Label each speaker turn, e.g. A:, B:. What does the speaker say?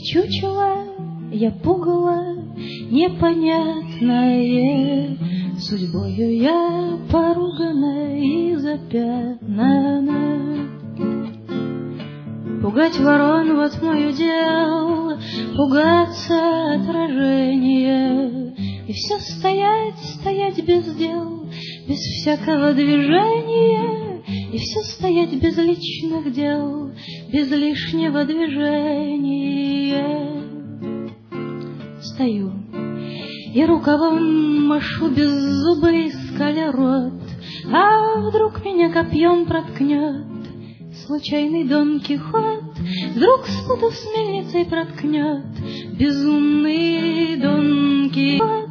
A: чучело, я пугало непонятное, судьбою я поругана и запятнана. Пугать ворон — вот мой удел, пугаться отражения, и все стоять, стоять без дел, без всякого движения, и все стоять без личных дел, без лишнего движения. Стою и рукавом машу беззубый скаля рот, а вдруг меня копьем проткнет случайный Дон Кихот, вдруг спутав с мельницей проткнет безумный Дон Кихот.